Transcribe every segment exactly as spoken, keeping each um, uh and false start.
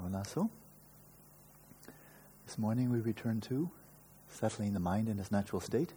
Naso. This morning we return to settling the mind in its natural state.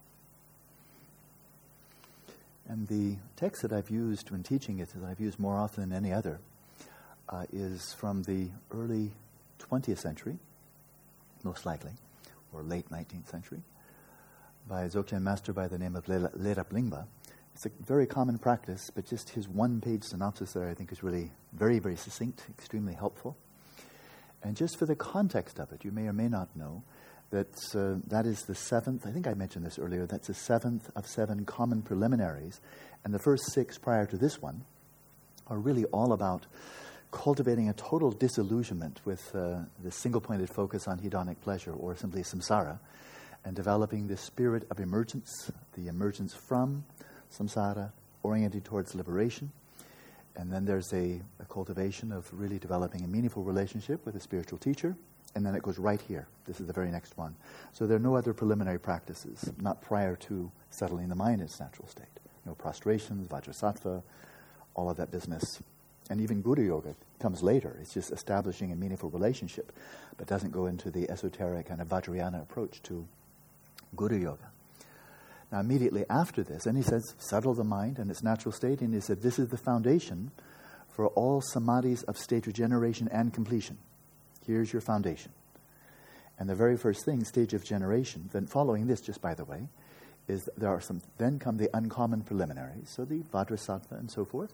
And the text that I've used when teaching it, that I've used more often than any other, uh, is from the early twentieth century, most likely, or late nineteenth century, by a Dzogchen master by the name of Lerab Lingpa. It's a very common practice, but just his one-page synopsis there I think is really very, very succinct, extremely helpful. And just for the context of it, you may or may not know that uh, that is the seventh, I think I mentioned this earlier, that's the seventh of seven common preliminaries. And the first six prior to this one are really all about cultivating a total disillusionment with uh, the single-pointed focus on hedonic pleasure, or simply samsara, and developing the spirit of emergence, the emergence from samsara, oriented towards liberation. And then there's a, a cultivation of really developing a meaningful relationship with a spiritual teacher. And then it goes right here. This is the very next one. So there are no other preliminary practices, not prior to settling the mind in its natural state. No prostrations, vajrasattva, all of that business. And even Guru Yoga comes later. It's just establishing a meaningful relationship, but doesn't go into the esoteric kind of Vajrayana approach to Guru Yoga. Now, immediately after this, and he says, settle the mind in its natural state, and he said, this is the foundation for all samadhis of stage regeneration and completion. Here's your foundation. And the very first thing, stage of generation, then following this, just by the way, is there are some, then come the uncommon preliminaries, so the Vajrasattva and so forth.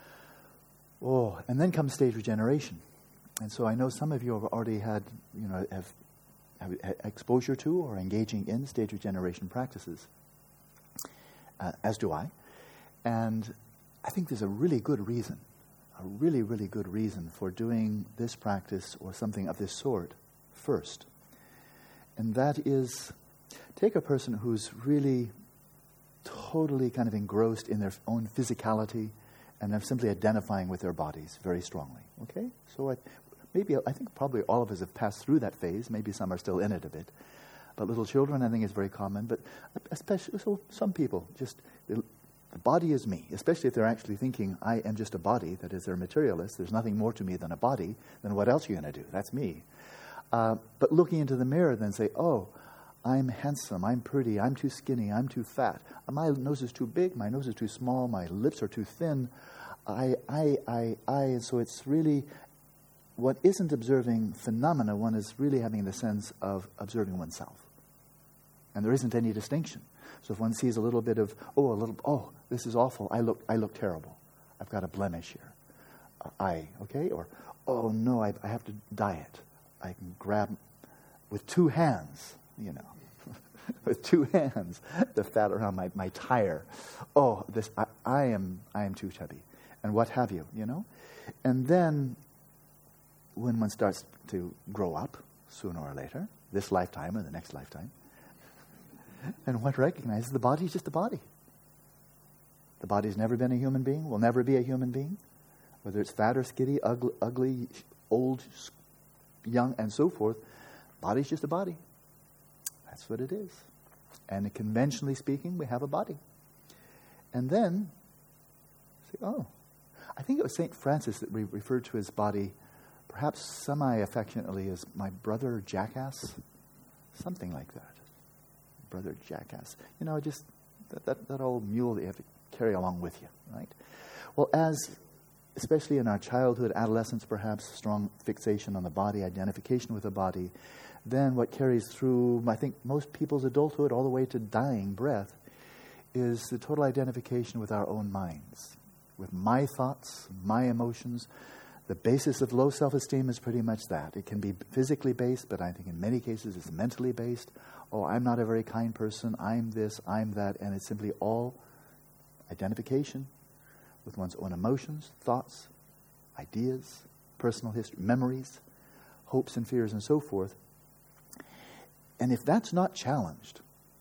Oh, and then comes stage regeneration. And so I know some of you have already had, you know, have, have exposure to or engaging in stage regeneration practices. Uh, as do I. And I think there's a really good reason, a really, really good reason for doing this practice or something of this sort first. And that is, take a person who's really totally kind of engrossed in their own physicality and they're simply identifying with their bodies very strongly. Okay? So I, maybe, I think probably all of us have passed through that phase. Maybe some are still in it a bit. But little children, I think, is very common. But especially, so some people just, the body is me, especially if they're actually thinking, I am just a body, that is, they're materialist, there's nothing more to me than a body, then what else are you going to do? That's me. Uh, but looking into the mirror, then say, oh, I'm handsome, I'm pretty, I'm too skinny, I'm too fat, my nose is too big, my nose is too small, my lips are too thin, I, I, I, I, and so it's really, what isn't observing phenomena, one is really having the sense of observing oneself. And there isn't any distinction. So if one sees a little bit of, oh, a little, oh, this is awful, I look I look terrible. I've got a blemish here. Uh, I, okay? Or, oh, no, I, I have to diet. I can grab with two hands, you know, with two hands, the fat around my, my tire. Oh, this, I, I am I am too chubby. And what have you, you know? And then when one starts to grow up, sooner or later, this lifetime or the next lifetime, and one recognizes the body is just a body. The body's never been a human being, will never be a human being, whether it's fat or skinny, ugly, ugly, old, young, and so forth. Body's just a body. That's what it is. And conventionally speaking, we have a body. And then, say, oh, I think it was Saint Francis that we referred to his body, perhaps semi-affectionately, as my brother jackass, something like that. Brother jackass. You know, just that, that, that old mule that you have to carry along with you, right? Well, as, especially in our childhood, adolescence perhaps, strong fixation on the body, identification with the body, then what carries through, I think, most people's adulthood all the way to dying breath is the total identification with our own minds, with my thoughts, my emotions. The basis of low self-esteem is pretty much that. It can be physically based, but I think in many cases it's mentally based. Oh, I'm not a very kind person, I'm this, I'm that, and it's simply all identification with one's own emotions, thoughts, ideas, personal history, memories, hopes and fears, and so forth. And if that's not challenged,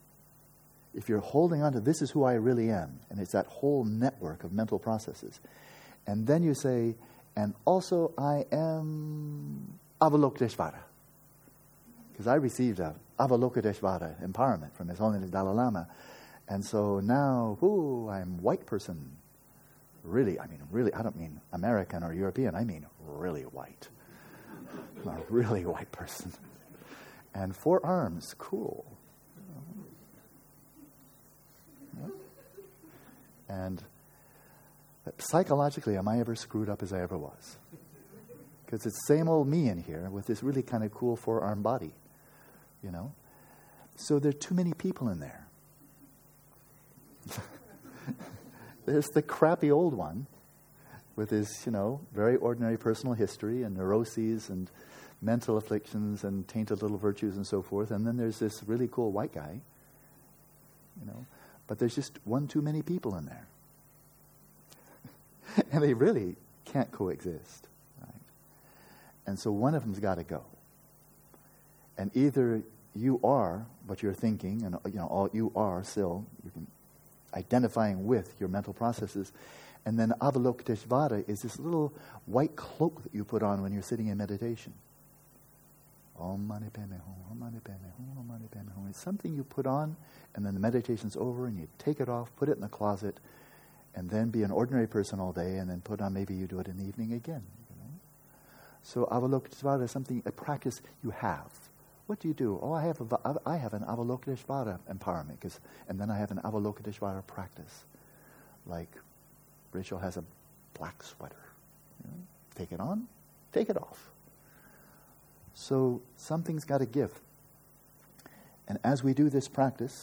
if you're holding on to this is who I really am, and it's that whole network of mental processes, and then you say, and also I am Avalokiteshvara, because I received a Avalokiteshvara empowerment from His Holiness Dalai Lama. And so now, ooh, I'm white person. Really, I mean, really, I don't mean American or European. I mean really white. I'm a really white person. And four arms, cool. And psychologically, am I ever screwed up as I ever was? Because it's the same old me in here with this really kind of cool four-arm body, you know? So there are too many people in there. There's the crappy old one with his, you know, very ordinary personal history and neuroses and mental afflictions and tainted little virtues and so forth. And then there's this really cool white guy, you know? But there's just one too many people in there. And they really can't coexist. Right? And so one of them's got to go. And either you are what you're thinking, and you know, all you are still, you can identifying with your mental processes, and then Avalokiteshvara is this little white cloak that you put on when you're sitting in meditation. Om Mani Padme Hum, Om Mani Padme Hum, Om Mani Padme Hum. It's something you put on, and then the meditation's over, and you take it off, put it in the closet, and then be an ordinary person all day, and then put on, maybe you do it in the evening again. You know? So Avalokiteshvara is something, a practice you have. What do you do? Oh, I have a, I have an Avalokiteshvara empowerment, cause, and then I have an Avalokiteshvara practice. Like Rachel has a black sweater. You know? Take it on, take it off. So something's got to give. And as we do this practice,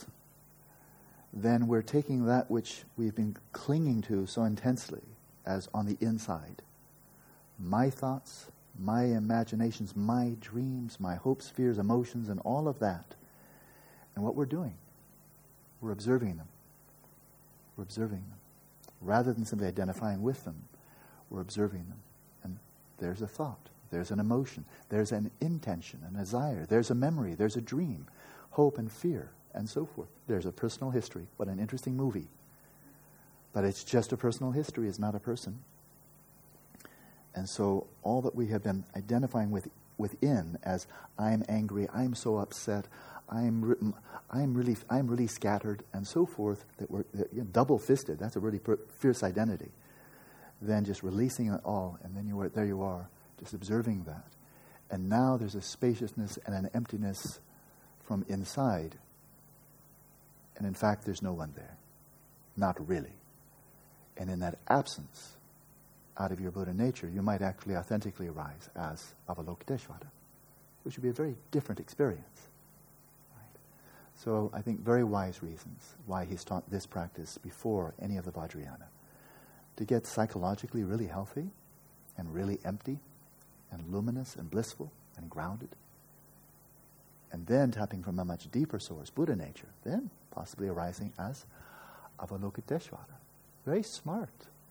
then we're taking that which we've been clinging to so intensely as on the inside. My thoughts, my imaginations, my dreams, my hopes, fears, emotions, and all of that. And what we're doing, we're observing them. We're observing them. Rather than simply identifying with them, we're observing them. And there's a thought. There's an emotion. There's an intention, a desire. There's a memory. There's a dream, hope and fear, and so forth. There's a personal history. What an interesting movie. But it's just a personal history. It's not a person. And so all that we have been identifying with within as I'm angry, I'm so upset, I'm I'm really I'm really scattered, and so forth, that we're that, you know, double-fisted. That's a really per- fierce identity. Then just releasing it all, and then you are there. You are. Just observing that. And now there's a spaciousness and an emptiness from inside. And in fact, there's no one there. Not really. And in that absence, out of your Buddha nature, you might actually authentically arise as Avalokiteshvara, which would be a very different experience. Right? So I think very wise reasons why he's taught this practice before any of the Vajrayana. To get psychologically really healthy and really empty and luminous and blissful and grounded. And then tapping from a much deeper source, Buddha nature, then possibly arising as Avalokiteshvara. Very smart.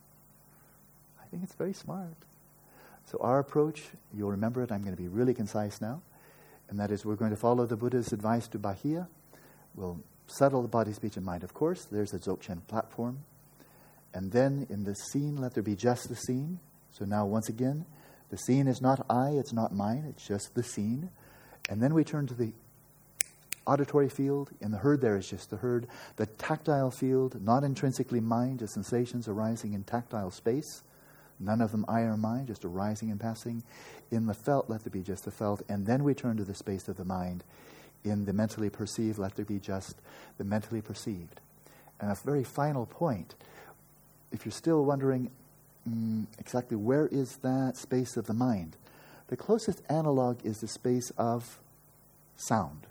I think it's very smart. So our approach, you'll remember it, I'm going to be really concise now, and that is we're going to follow the Buddha's advice to Bahia. We'll settle the body, speech, and mind, of course. There's the Dzogchen platform. And then in the scene, let there be just the scene. So now once again, the scene is not I, it's not mine, it's just the scene. And then we turn to the auditory field. In the herd, there is just the herd. The tactile field, not intrinsically mine, just sensations arising in tactile space. None of them I or mine, just arising and passing. In the felt, let there be just the felt. And then we turn to the space of the mind. In the mentally perceived, let there be just the mentally perceived. And a very final point, if you're still wondering, Mm, exactly where is that space of the mind? The closest analog is the space of sound.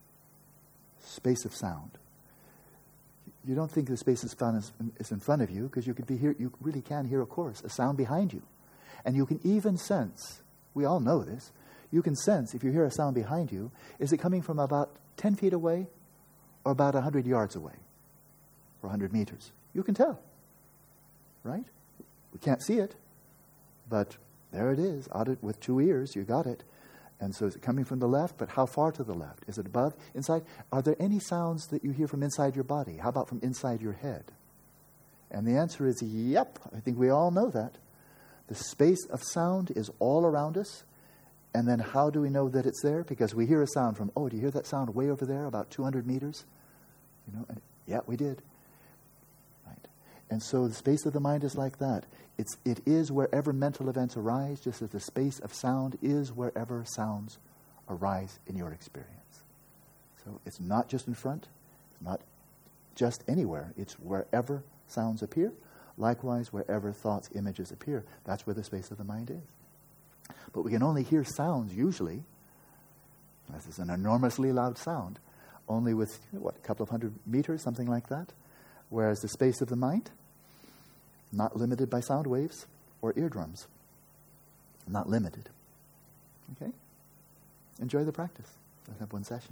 Space of sound. You don't think the space is, fun is, is in front of you, because you could be here. You really can hear, of course, a sound behind you, and you can even sense. We all know this. You can sense if you hear a sound behind you. Is it coming from about ten feet away, or about a hundred yards away, or a hundred meters? You can tell, right? We can't see it, but there it is. Audit with two ears, you got it. And so is it coming from the left? But how far to the left? Is it above, inside? Are there any sounds that you hear from inside your body? How about from inside your head? And the answer is, yep. I think we all know that. The space of sound is all around us. And then how do we know that it's there? Because we hear a sound from, oh, do you hear that sound way over there, about two hundred meters? You know, and, yeah, we did. Right. And so the space of the mind is like that. It's, it is wherever mental events arise, just as the space of sound is wherever sounds arise in your experience. So it's not just in front, it's not just anywhere. It's wherever sounds appear. Likewise, wherever thoughts, images appear. That's where the space of the mind is. But we can only hear sounds usually, this is an enormously loud sound, only with, what, a couple of hundred meters, something like that. Whereas the space of the mind, not limited by sound waves or eardrums. Not limited. Okay? Enjoy the practice. Let's have one session.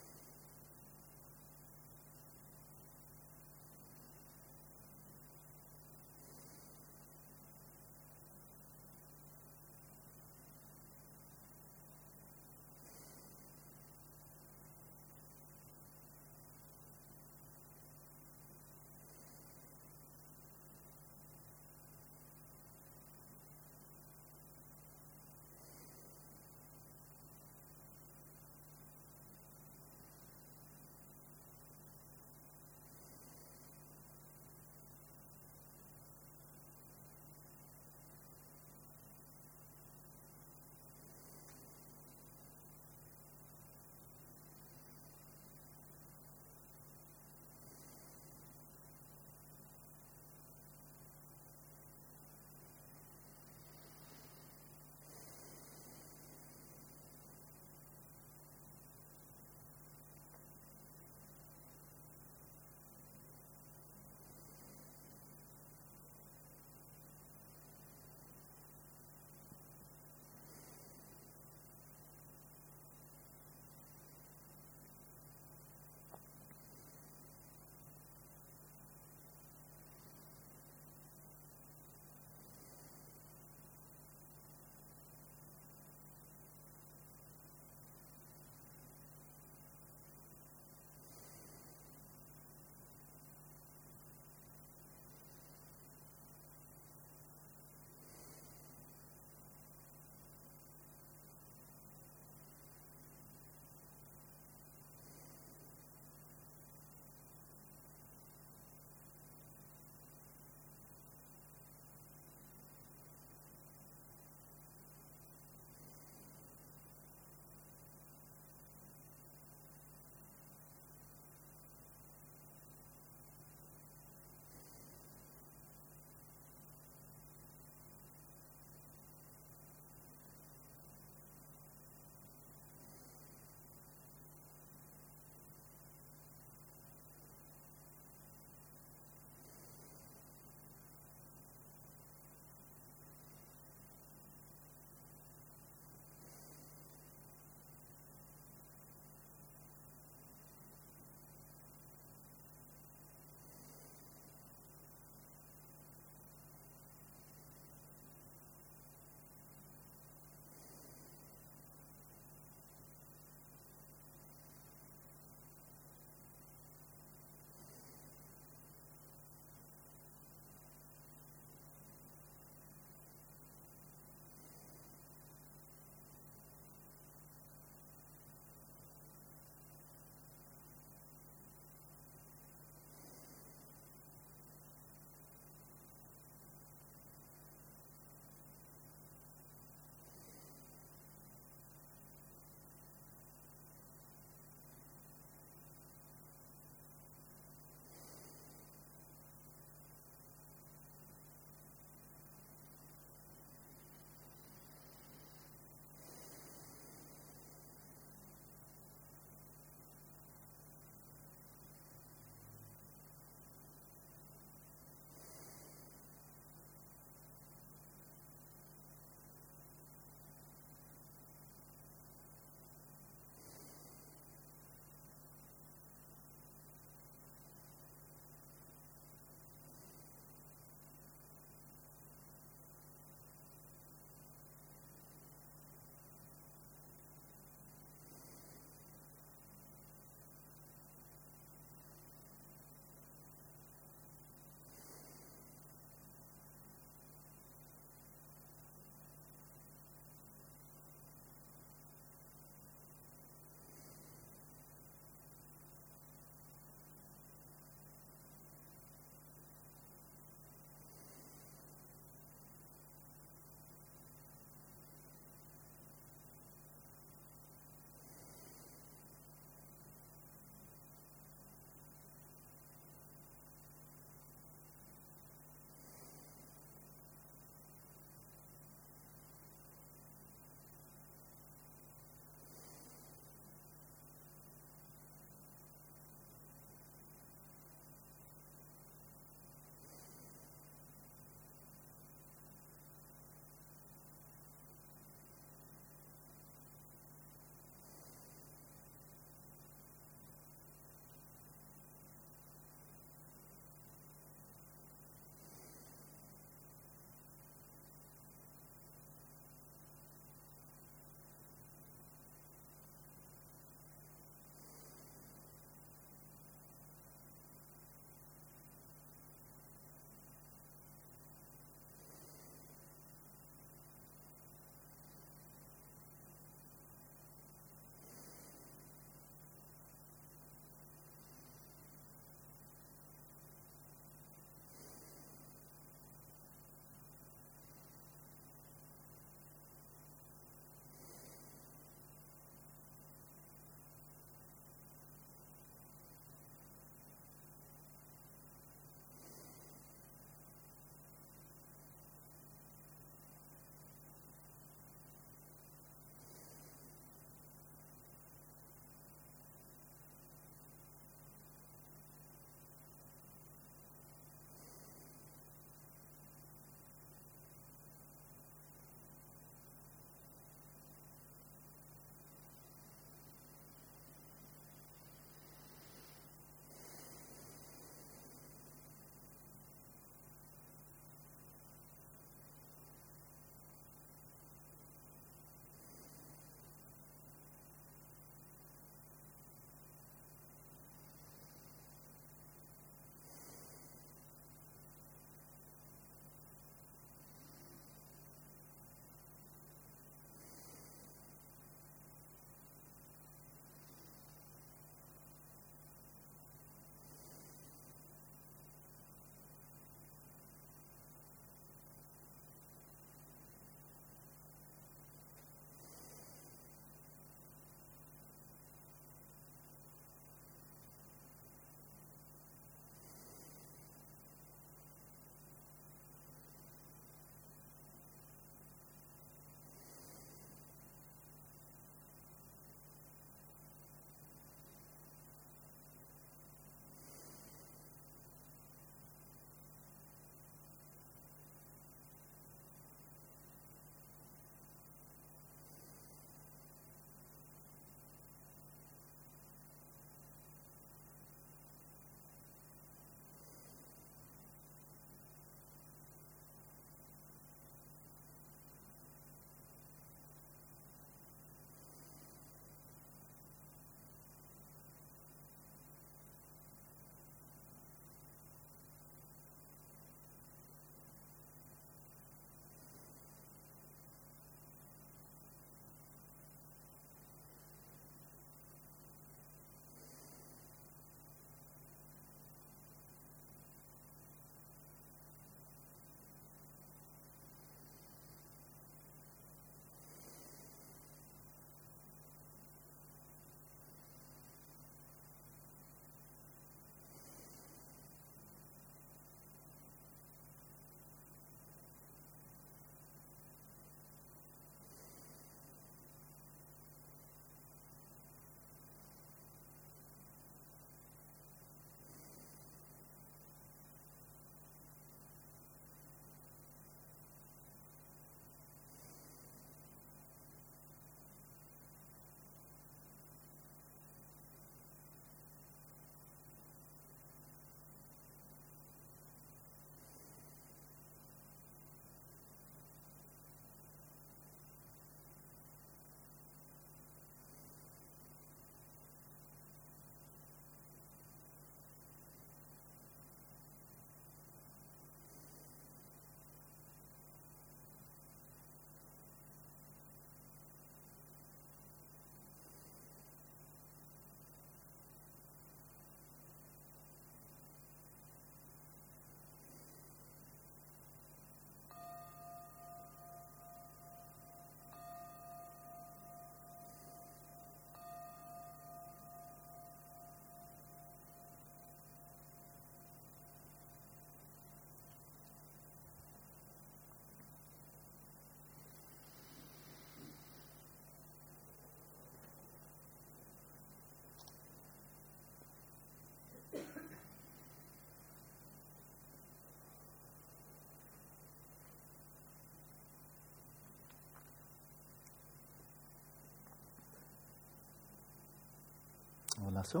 Lasso.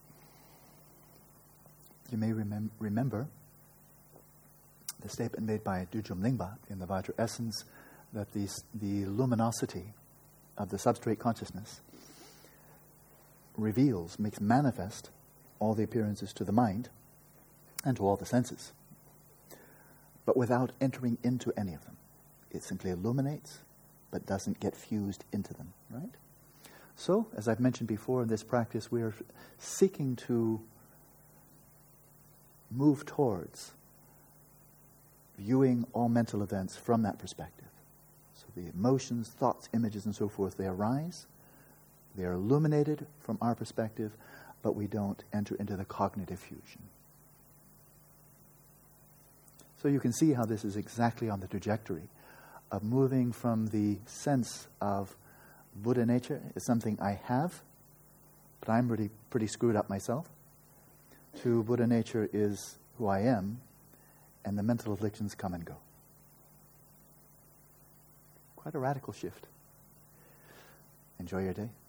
You may remem- remember the statement made by Dujum Lingpa in the Vajra Essence that the, the luminosity of the substrate consciousness reveals, makes manifest all the appearances to the mind and to all the senses, but without entering into any of them. It simply illuminates, but doesn't get fused into them, right? So, as I've mentioned before in this practice, we are seeking to move towards viewing all mental events from that perspective. So the emotions, thoughts, images, and so forth, they arise, they are illuminated from our perspective, but we don't enter into the cognitive fusion. So you can see how this is exactly on the trajectory of moving from the sense of Buddha nature is something I have, but I'm really pretty screwed up myself, to Buddha nature is who I am, and the mental afflictions come and go. Quite a radical shift. Enjoy your day.